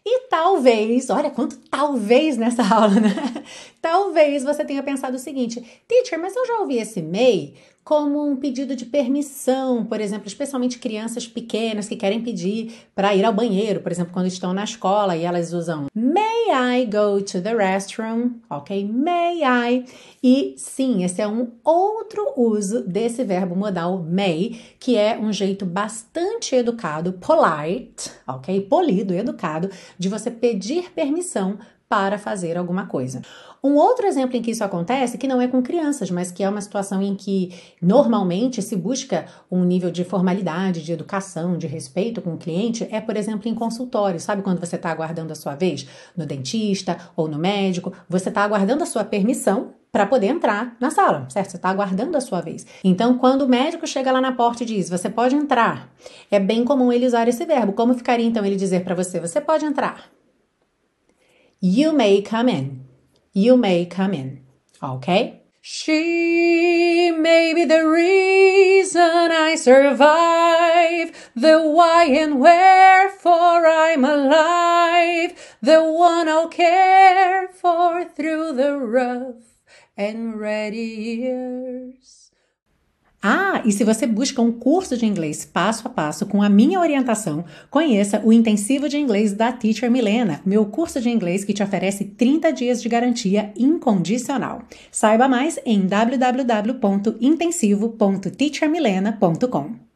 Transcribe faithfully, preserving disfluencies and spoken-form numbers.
E talvez, olha quanto talvez nessa aula, né? Talvez você tenha pensado o seguinte: teacher, mas eu já ouvi esse may como um pedido de permissão, por exemplo, especialmente crianças pequenas que querem pedir para ir ao banheiro, por exemplo, quando estão na escola e elas usam may I go to the restroom, ok? May I. E sim, esse é um outro uso desse verbo modal may, que é um jeito bastante educado, polite, ok? Polido, educado, de você pedir permissão para fazer alguma coisa. Um outro exemplo em que isso acontece, que não é com crianças, mas que é uma situação em que normalmente se busca um nível de formalidade, de educação, de respeito com o cliente, é, por exemplo, em consultório. Sabe quando você está aguardando a sua vez no dentista ou no médico? Você está aguardando a sua permissão para poder entrar na sala, certo? Você está aguardando a sua vez. Então, quando o médico chega lá na porta e diz, você pode entrar, é bem comum ele usar esse verbo. Como ficaria, então, ele dizer para você, você pode entrar? You may come in. You may come in. Okay? She may be the reason I survive, the why and wherefore I'm alive, the one I'll care for through the rough and ready years. Ah, e se você busca um curso de inglês passo a passo com a minha orientação, conheça o Intensivo de Inglês da Teacher Milena, meu curso de inglês que te oferece trinta dias de garantia incondicional. Saiba mais em w w w ponto intensivo ponto teacher milena ponto com.